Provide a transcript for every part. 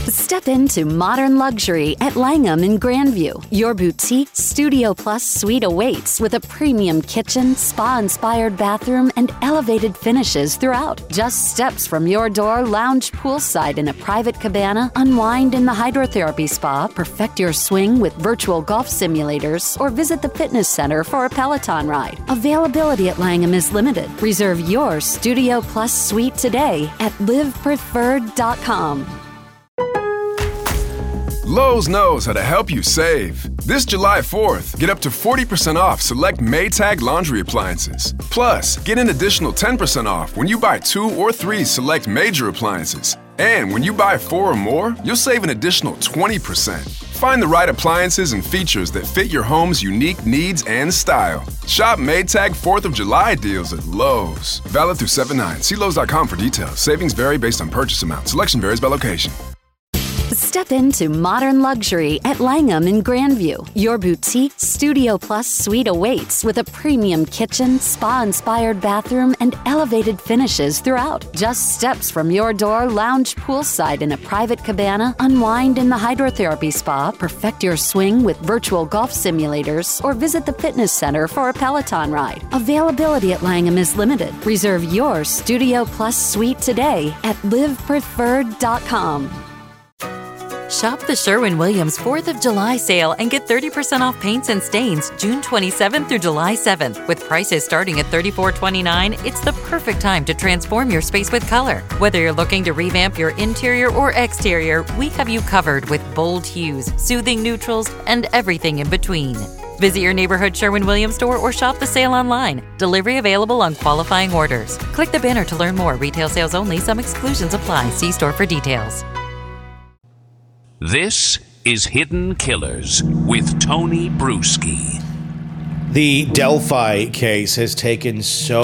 Step into modern luxury at Langham in Grandview. Your boutique Studio Plus suite awaits with a premium kitchen, spa-inspired bathroom, and elevated finishes throughout. Just steps from your door, lounge poolside in a private cabana, unwind in the hydrotherapy spa, perfect your swing with virtual golf simulators, or visit the fitness center for a Peloton ride. Availability at Langham is limited. Reserve your Studio Plus suite today at livepreferred.com. Lowe's knows how to help you save. This July 4th, get up to 40% off select Maytag laundry appliances. Plus, get an additional 10% off when you buy 2 or 3 select major appliances. And when you buy 4 or more, you'll save an additional 20%. Find the right appliances and features that fit your home's unique needs and style. Shop Maytag 4th of July deals at Lowe's. Valid through 7/9. See Lowe's.com for details. Savings vary based on purchase amount. Selection varies by location. Step into modern luxury at Langham in Grandview. Your boutique Studio Plus suite awaits with a premium kitchen, spa-inspired bathroom, and elevated finishes throughout. Just steps from your door, lounge poolside in a private cabana, unwind in the hydrotherapy spa, perfect your swing with virtual golf simulators, or visit the fitness center for a Peloton ride. Availability at Langham is limited. Reserve your Studio Plus suite today at livepreferred.com. Shop the Sherwin-Williams 4th of July sale and get 30% off paints and stains June 27th through July 7th. With prices starting at $34.29, it's the perfect time to transform your space with color. Whether you're looking to revamp your interior or exterior, we have you covered with bold hues, soothing neutrals, and everything in between. Visit your neighborhood Sherwin-Williams store or shop the sale online. Delivery available on qualifying orders. Click the banner to learn more. Retail sales only. Some exclusions apply. See store for details. This is Hidden Killers with Tony Bruschi. The Delphi case has taken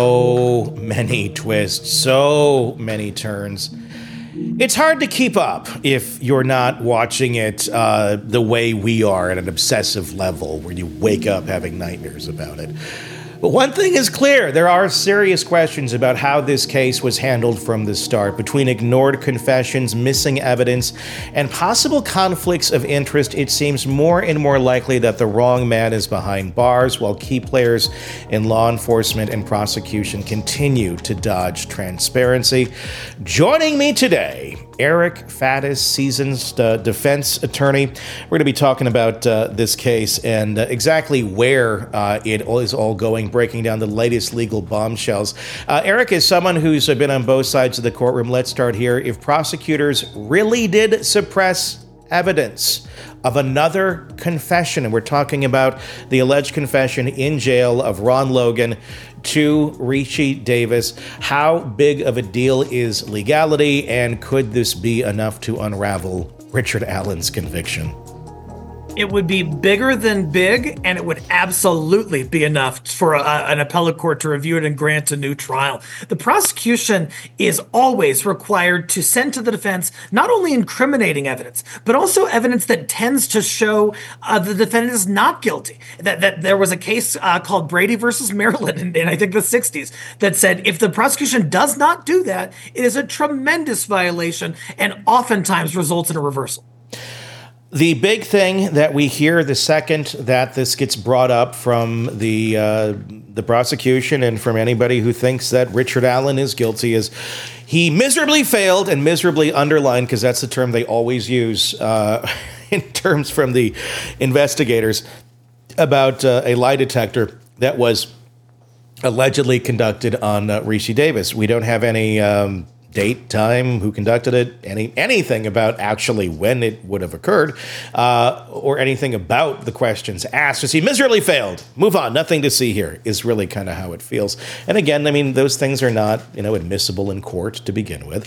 so many twists, so many turns. It's hard to keep up if you're not watching it the way we are at an obsessive level where you wake up having nightmares about it. But one thing is clear, there are serious questions about how this case was handled from the start, between ignored confessions, missing evidence, and possible conflicts of interest. It seems more and more likely that the wrong man is behind bars, while key players in law enforcement and prosecution continue to dodge transparency. Joining me today, Eric Faddis, seasoned defense attorney. We're going to be talking about this case and exactly where it is all going, breaking down the latest legal bombshells. Eric is someone who's been on both sides of the courtroom. Let's start here. If prosecutors really did suppress evidence of another confession, and we're talking about the alleged confession in jail of Ron Logan to Rishi Davis, how big of a deal is legality, and could this be enough to unravel Richard Allen's conviction? It would be bigger than big, and it would absolutely be enough for an appellate court to review it and grant a new trial. The prosecution is always required to send to the defense not only incriminating evidence, but also evidence that tends to show the defendant is not guilty. That there was a case called Brady versus Maryland in I think the 60s that said if the prosecution does not do that, it is a tremendous violation and oftentimes results in a reversal. The big thing that we hear the second that this gets brought up from the prosecution and from anybody who thinks that Richard Allen is guilty is he miserably failed, and miserably underlined because that's the term they always use in terms from the investigators about a lie detector that was allegedly conducted on Rishi Davis. We don't have any date, time, who conducted it, anything about actually when it would have occurred, or anything about the questions asked. Just he miserably failed. Move on. Nothing to see here is really kind of how it feels. And again, I mean, those things are not, admissible in court to begin with.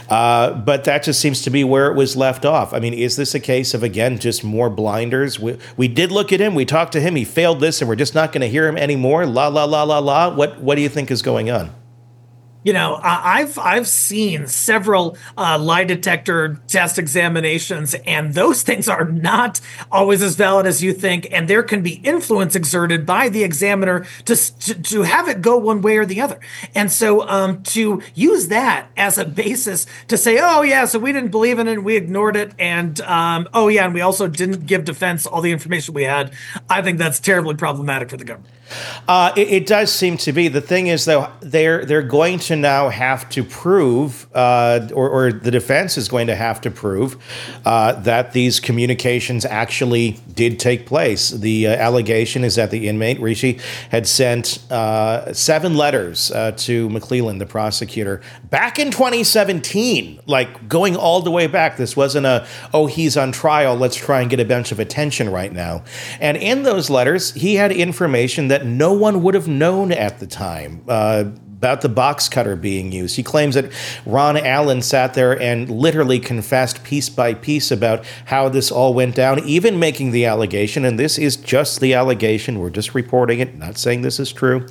But that just seems to be where it was left off. I mean, is this a case of, again, just more blinders? We did look at him. We talked to him. He failed this, and we're just not going to hear him anymore. La, la, la, la, la. What do you think is going on? I've seen several lie detector test examinations, and those things are not always as valid as you think, and there can be influence exerted by the examiner to have it go one way or the other. And so to use that as a basis to say, oh yeah, so we didn't believe in it, and we ignored it, and oh yeah, and we also didn't give defense all the information we had, I think that's terribly problematic for the government. It does seem to be. The thing is, though, they're going to now have to prove, or the defense is going to have to prove that these communications actually did take place. The allegation is that the inmate, Rishi, had sent 7 letters to McClelland, the prosecutor, back in 2017, like going all the way back. This wasn't he's on trial, let's try and get a bunch of attention right now. And in those letters, he had information that no one would have known at the time about the box cutter being used. He claims that Ron Allen sat there and literally confessed piece by piece about how this all went down, even making the allegation, and this is just the allegation, we're just reporting it, not saying this is true,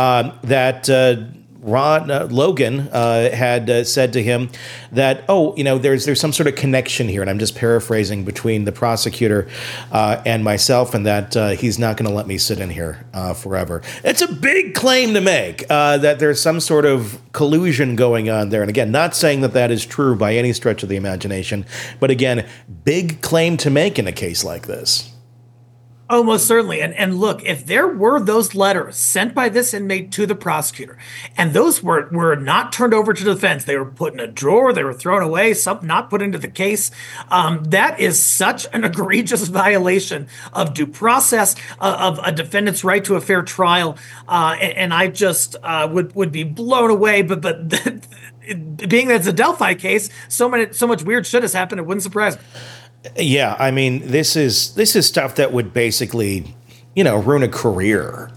that Ron Logan had said to him that, there's some sort of connection here, and I'm just paraphrasing, between the prosecutor and myself, and that he's not going to let me sit in here forever. It's a big claim to make, that there's some sort of collusion going on there. And again, not saying that that is true by any stretch of the imagination, but again, big claim to make in a case like this. Oh, most certainly. And look, if there were those letters sent by this inmate to the prosecutor, and those were not turned over to defense, they were put in a drawer, they were thrown away, some not put into the case, that is such an egregious violation of due process, of a defendant's right to a fair trial. And I just would be blown away. But being that it's a Delphi case, so much weird shit has happened, it wouldn't surprise me. Yeah, I mean, this is stuff that would basically, ruin a career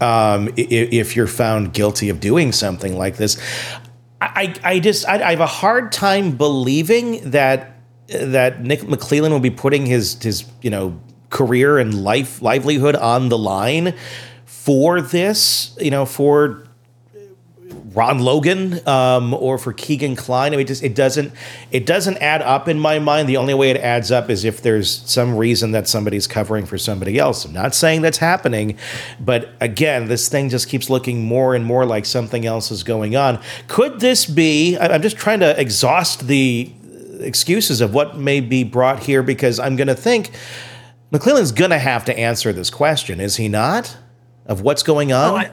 if you're found guilty of doing something like this. I have a hard time believing that Nick McClelland will be putting his career and livelihood on the line for this, for Ron Logan or for Keegan Kline. I mean, it doesn't add up in my mind. The only way it adds up is if there's some reason that somebody's covering for somebody else. I'm not saying that's happening, but again, this thing just keeps looking more and more like something else is going on. Could this be? I'm just trying to exhaust the excuses of what may be brought here, because I'm going to think McClelland's going to have to answer this question, is he not? Of what's going on?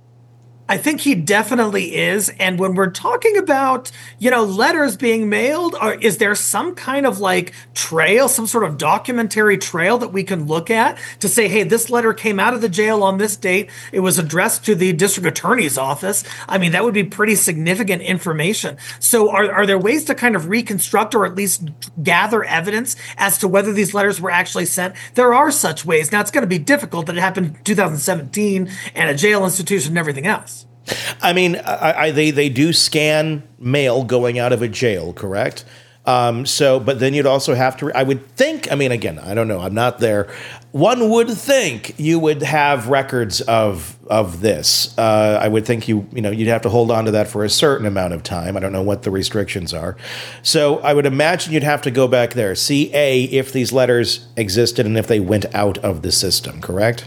I think he definitely is. And when we're talking about, letters being mailed, is there some kind of trail, some sort of documentary trail that we can look at to say, hey, this letter came out of the jail on this date. It was addressed to the district attorney's office. I mean, that would be pretty significant information. So are there ways to kind of reconstruct or at least gather evidence as to whether these letters were actually sent? There are such ways. Now, it's going to be difficult that it happened in 2017 and a jail institution and everything else. I mean, they do scan mail going out of a jail, correct? But then you'd also have to, I would think, I mean, again, I don't know, I'm not there. One would think you would have records of this. I would think you'd have to hold on to that for a certain amount of time. I don't know what the restrictions are. So I would imagine you'd have to go back there, see if these letters existed and if they went out of the system, correct?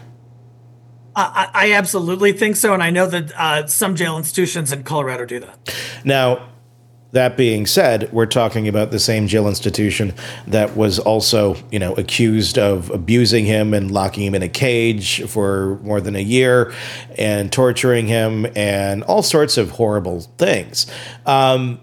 I absolutely think so, and I know that some jail institutions in Colorado do that. Now, that being said, we're talking about the same jail institution that was also, accused of abusing him and locking him in a cage for more than a year and torturing him and all sorts of horrible things. I'd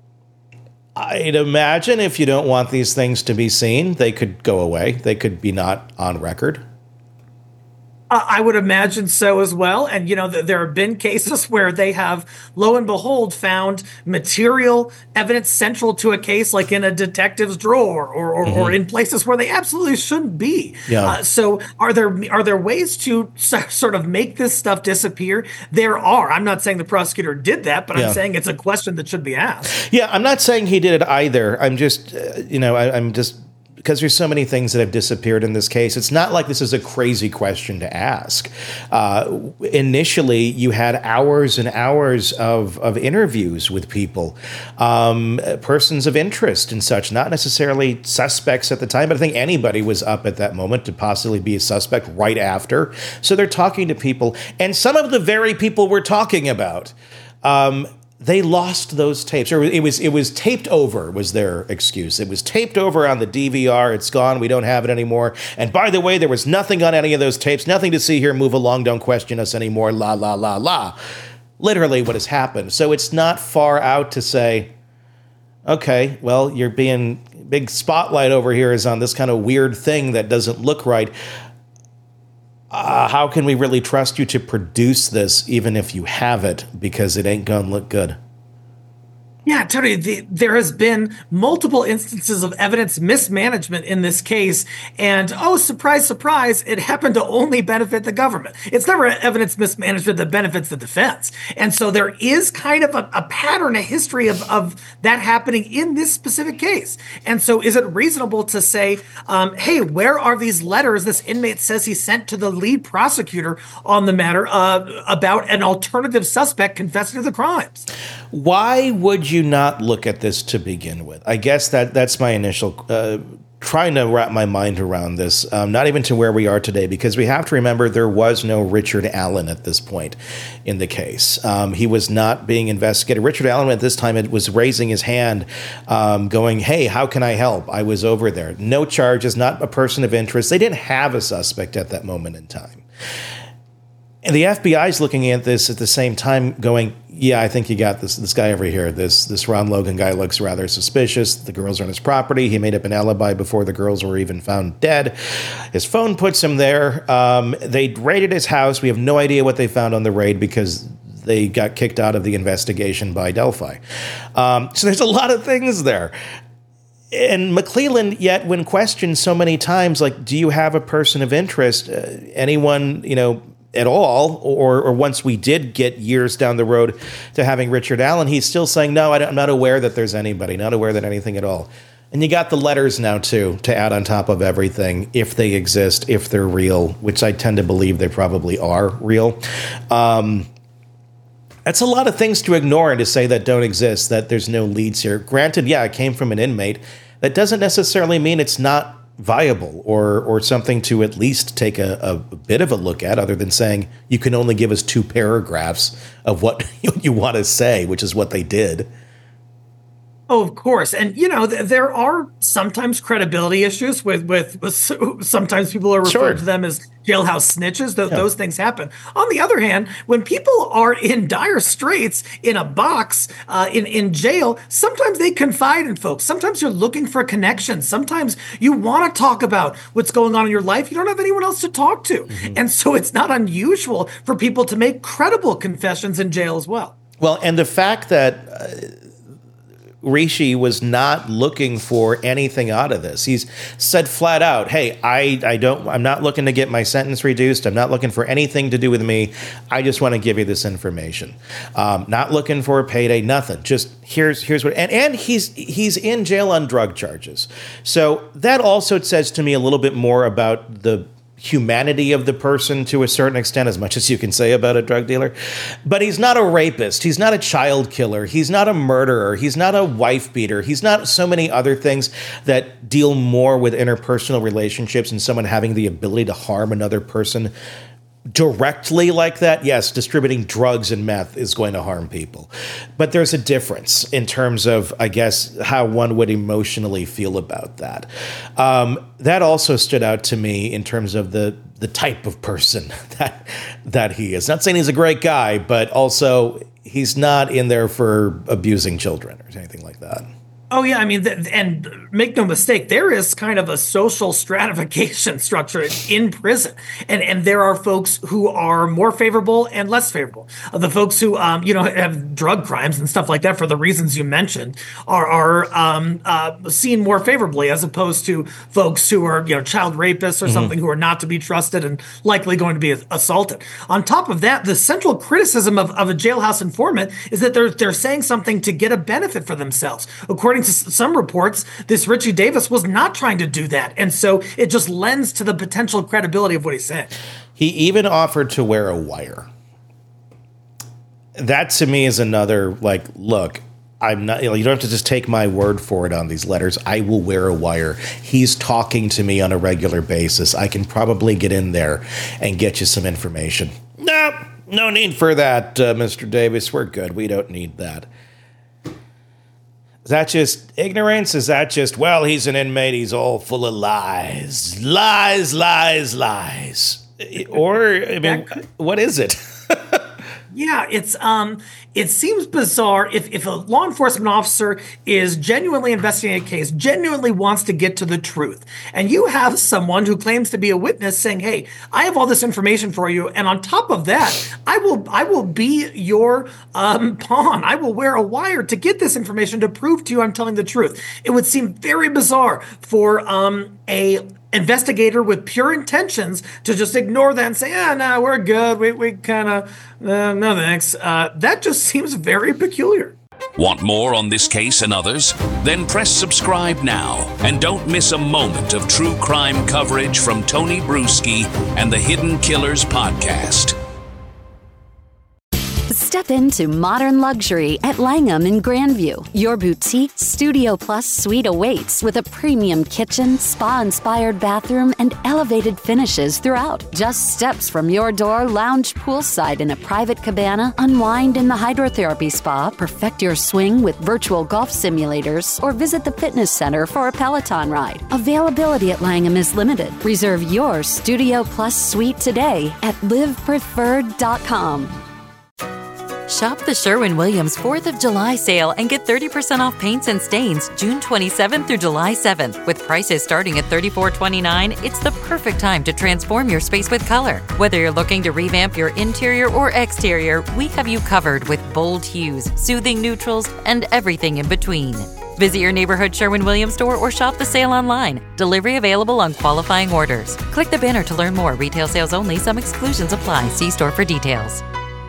imagine if you don't want these things to be seen, they could go away. They could be not on record. I would imagine so as well. And, there have been cases where they have, lo and behold, found material evidence central to a case, like in a detective's drawer or in places where they absolutely shouldn't be. Yeah. So are there ways to sort of make this stuff disappear? There are. I'm not saying the prosecutor did that, but I'm saying it's a question that should be asked. Yeah, I'm not saying he did it either. I'm just, I'm just because there's so many things that have disappeared in this case, it's not like this is a crazy question to ask. Initially, you had hours and hours of interviews with people, persons of interest and such, not necessarily suspects at the time, but I think anybody was up at that moment to possibly be a suspect right after. So they're talking to people, and some of the very people we're talking about, they lost those tapes, or it was taped over, was their excuse. It was taped over on the DVR. It's gone. We don't have it anymore. And by the way, there was nothing on any of those tapes. Nothing to see here. Move along. Don't question us anymore. La, la, la, la. Literally what has happened. So it's not far out to say, okay, well, you're being big spotlight over here is on this kind of weird thing that doesn't look right. How can we really trust you to produce this, even if you have it, because it ain't gonna look good? Yeah, Tony, there has been multiple instances of evidence mismanagement in this case. And oh, surprise, surprise, it happened to only benefit the government. It's never evidence mismanagement that benefits the defense. And so there is kind of a pattern, a history of that happening in this specific case. And so is it reasonable to say, hey, where are these letters this inmate says he sent to the lead prosecutor on the matter about an alternative suspect confessing to the crimes? Why would you not look at this to begin with? I guess that's my initial trying to wrap my mind around this, not even to where we are today, because we have to remember there was no Richard Allen at this point in the case. He was not being investigated. Richard Allen at this time was raising his hand, going, hey, how can I help? I was over there. No charges, not a person of interest. They didn't have a suspect at that moment in time. And the FBI is looking at this at the same time going, yeah, I think you got this guy over here. This Ron Logan guy looks rather suspicious. The girls are on his property. He made up an alibi before the girls were even found dead. His phone puts him there. They raided his house. We have no idea what they found on the raid because they got kicked out of the investigation by Delphi. So there's a lot of things there. And McClelland, yet when questioned so many times, like, do you have a person of interest? Anyone, at all, or once we did get years down the road to having Richard Allen, he's still saying, no, I'm not aware that there's anybody, not aware that anything at all. And you got the letters now, too, to add on top of everything, if they exist, if they're real, which I tend to believe they probably are real. That's a lot of things to ignore and to say that don't exist, that there's no leads here. Granted, yeah, it came from an inmate. That doesn't necessarily mean it's not viable or something to at least take a bit of a look at, other than saying you can only give us 2 paragraphs of what you want to say, which is what they did. Oh, of course. And, there are sometimes credibility issues with sometimes people are referred to them as jailhouse snitches. Those things happen. On the other hand, when people are in dire straits in a box in jail, sometimes they confide in folks. Sometimes you're looking for connections. Sometimes you want to talk about what's going on in your life. You don't have anyone else to talk to. Mm-hmm. And so it's not unusual for people to make credible confessions in jail as well. Well, and the fact that Rishi was not looking for anything out of this. He's said flat out, hey, I'm not looking to get my sentence reduced. I'm not looking for anything to do with me. I just want to give you this information. Not looking for a payday, nothing. Just here's what, and he's in jail on drug charges. So that also says to me a little bit more about the humanity of the person to a certain extent, as much as you can say about a drug dealer. But he's not a rapist. He's not a child killer. He's not a murderer. He's not a wife beater. He's not so many other things that deal more with interpersonal relationships and someone having the ability to harm another person directly like that. Yes, distributing drugs and meth is going to harm people. But there's a difference in terms of, I guess, how one would emotionally feel about that. That also stood out to me in terms of the type of person that he is. Not saying he's a great guy, but also he's not in there for abusing children or anything like that. Oh, yeah. I mean, and make no mistake, there is kind of a social stratification structure in prison. And there are folks who are more favorable and less favorable. The folks who, have drug crimes and stuff like that for the reasons you mentioned are seen more favorably, as opposed to folks who are, child rapists or something, who are not to be trusted and likely going to be assaulted. On top of that, the central criticism of a jailhouse informant is that they're saying something to get a benefit for themselves. According according to some reports, this Richie Davis was not trying to do that. And so it just lends to the potential credibility of what he's saying. He even offered to wear a wire. That to me is another, like, look, I'm not, you don't have to just take my word for it on these letters. I will wear a wire. He's talking to me on a regular basis. I can probably get in there and get you some information. No need for that, Mr. Davis. We're good. We don't need that. Is that just ignorance? Is that just, well, he's an inmate, he's all full of lies. Lies. Or, I mean, what is it? Yeah, it seems bizarre if a law enforcement officer is genuinely investigating a case, genuinely wants to get to the truth, and you have someone who claims to be a witness saying, "Hey, I have all this information for you, and on top of that, I will be your pawn. I will wear a wire to get this information to prove to you I'm telling the truth." It would seem very bizarre for a investigator with pure intentions to just ignore that and say, no, we're good. We kind of, no thanks. That just seems very peculiar. Want more on this case and others? Then press subscribe now and don't miss a moment of true crime coverage from Tony Bruschi and the Hidden Killers podcast. Step into modern luxury at Langham in Grandview. Your boutique Studio Plus suite awaits with a premium kitchen, spa-inspired bathroom, and elevated finishes throughout. Just steps from your door, lounge poolside in a private cabana, unwind in the hydrotherapy spa, perfect your swing with virtual golf simulators, or visit the fitness center for a Peloton ride. Availability at Langham is limited. Reserve your Studio Plus suite today at livepreferred.com. Shop the Sherwin-Williams 4th of July sale and get 30% off paints and stains June 27th through July 7th. With prices starting at $34.29, it's the perfect time to transform your space with color. Whether you're looking to revamp your interior or exterior, we have you covered with bold hues, soothing neutrals, and everything in between. Visit your neighborhood Sherwin-Williams store or shop the sale online. Delivery available on qualifying orders. Click the banner to learn more. Retail sales only. Some exclusions apply. See store for details.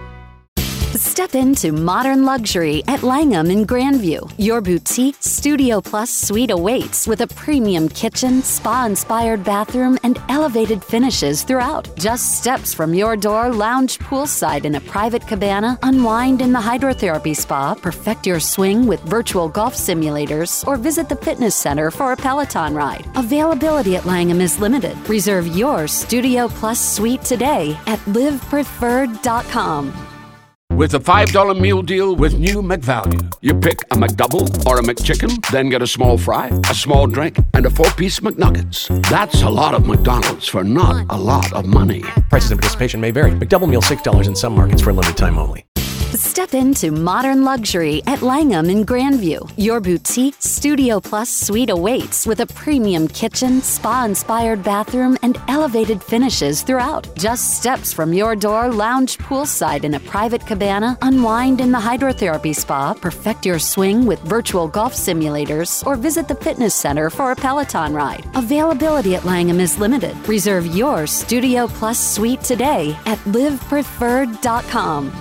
Step into modern luxury at Langham in Grandview. Your boutique Studio Plus suite awaits with a premium kitchen, spa-inspired bathroom, and elevated finishes throughout. Just steps from your door, lounge poolside in a private cabana, unwind in the hydrotherapy spa, perfect your swing with virtual golf simulators, or visit the fitness center for a Peloton ride. Availability at Langham is limited. Reserve your Studio Plus suite today at livepreferred.com. With a $5 meal deal with new McValue. You pick a McDouble or a McChicken, then get a small fry, a small drink, and a 4-piece McNuggets. That's a lot of McDonald's for not a lot of money. Prices and participation may vary. McDouble meal $6 in some markets for a limited time only. Step into modern luxury at Langham in Grandview. Your boutique Studio Plus suite awaits with a premium kitchen, spa-inspired bathroom, and elevated finishes throughout. Just steps from your door, lounge poolside in a private cabana, unwind in the hydrotherapy spa, perfect your swing with virtual golf simulators, or visit the fitness center for a Peloton ride. Availability at Langham is limited. Reserve your Studio Plus suite today at livepreferred.com.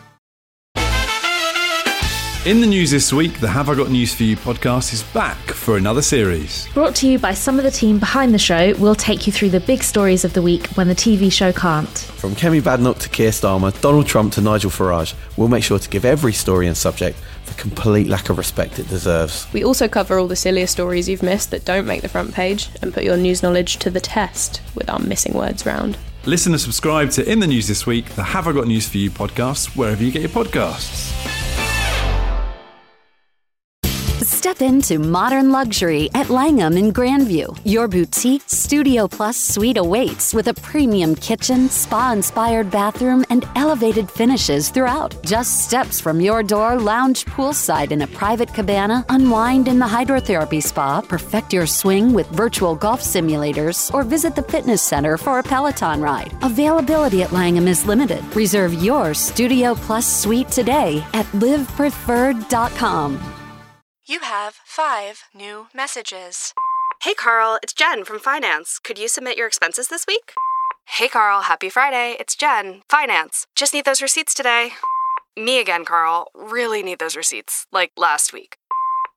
In the news this week, the Have I Got News For You podcast is back for another series. Brought to you by some of the team behind the show, we'll take you through the big stories of the week when the TV show can't. From Kemi Badenoch to Keir Starmer, Donald Trump to Nigel Farage, we'll make sure to give every story and subject the complete lack of respect it deserves. We also cover all the sillier stories you've missed that don't make the front page and put your news knowledge to the test with our missing words round. Listen and subscribe to In the News This Week, the Have I Got News For You podcast, wherever you get your podcasts. Step into modern luxury at Langham in Grandview. Your boutique Studio Plus suite awaits with a premium kitchen, spa-inspired bathroom, and elevated finishes throughout. Just steps from your door, lounge poolside in a private cabana, unwind in the hydrotherapy spa, perfect your swing with virtual golf simulators, or visit the fitness center for a Peloton ride. Availability at Langham is limited. Reserve your Studio Plus suite today at livepreferred.com. You have 5 new messages. Hey Carl, it's Jen from Finance. Could you submit your expenses this week? Hey Carl, happy Friday. It's Jen, Finance. Just need those receipts today. Me again, Carl. Really need those receipts. Like last week.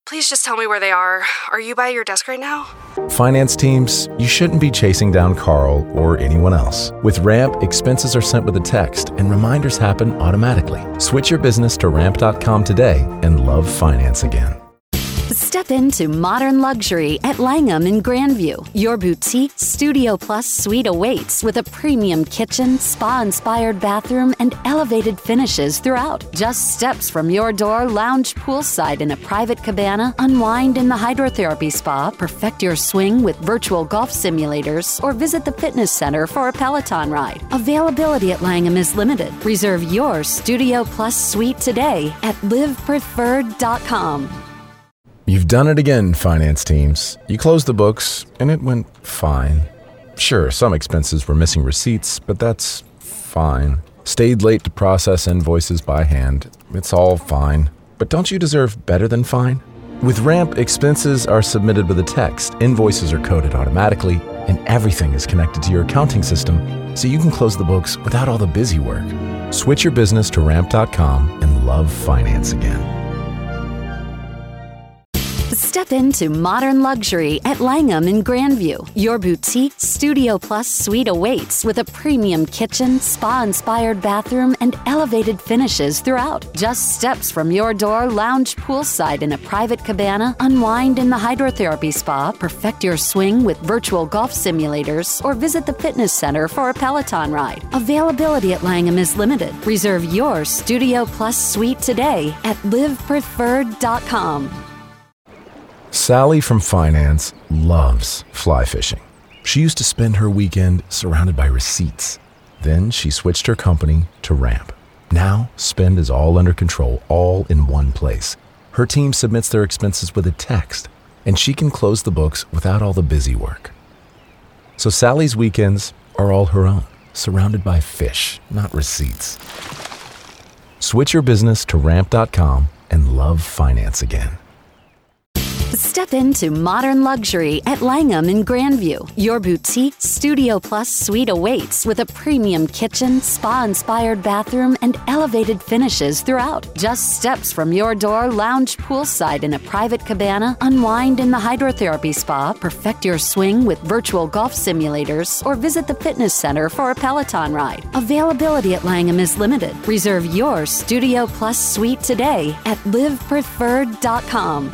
Please just tell me where they are. Are you by your desk right now? Finance teams, you shouldn't be chasing down Carl or anyone else. With Ramp, expenses are sent with a text and reminders happen automatically. Switch your business to ramp.com today and love finance again. Step into modern luxury at Langham in Grandview. Your boutique Studio Plus suite awaits with a premium kitchen, spa-inspired bathroom, and elevated finishes throughout. Just steps from your door, lounge poolside in a private cabana, unwind in the hydrotherapy spa, perfect your swing with virtual golf simulators, or visit the fitness center for a Peloton ride. Availability at Langham is limited. Reserve your Studio Plus suite today at livepreferred.com. You've done it again, finance teams. You closed the books, and it went fine. Sure, some expenses were missing receipts, but that's fine. Stayed late to process invoices by hand. It's all fine. But don't you deserve better than fine? With Ramp, expenses are submitted with a text, invoices are coded automatically, and everything is connected to your accounting system, so you can close the books without all the busy work. Switch your business to ramp.com and love finance again. Step into modern luxury at Langham in Grandview. Your boutique Studio Plus suite awaits with a premium kitchen, spa-inspired bathroom, and elevated finishes throughout. Just steps from your door, lounge poolside in a private cabana, unwind in the hydrotherapy spa, perfect your swing with virtual golf simulators, or visit the fitness center for a Peloton ride. Availability at Langham is limited. Reserve your Studio Plus suite today at livepreferred.com. Sally from finance loves fly fishing. She used to spend her weekend surrounded by receipts. Then she switched her company to Ramp. Now, spend is all under control, all in one place. Her team submits their expenses with a text, and she can close the books without all the busy work. So Sally's weekends are all her own, surrounded by fish, not receipts. Switch your business to ramp.com and love finance again. Step into modern luxury at Langham in Grandview. Your boutique Studio Plus suite awaits with a premium kitchen, spa-inspired bathroom, and elevated finishes throughout. Just steps from your door, lounge poolside in a private cabana, unwind in the hydrotherapy spa, perfect your swing with virtual golf simulators, or visit the fitness center for a Peloton ride. Availability at Langham is limited. Reserve your Studio Plus suite today at livepreferred.com.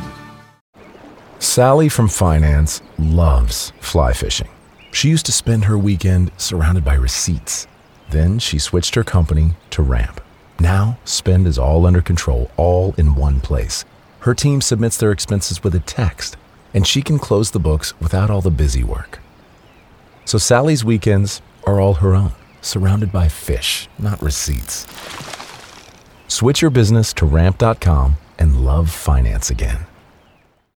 Sally from finance loves fly fishing. She used to spend her weekend surrounded by receipts. Then she switched her company to Ramp. Now, spend is all under control, all in one place. Her team submits their expenses with a text, and she can close the books without all the busy work. So Sally's weekends are all her own, surrounded by fish, not receipts. Switch your business to ramp.com and love finance again.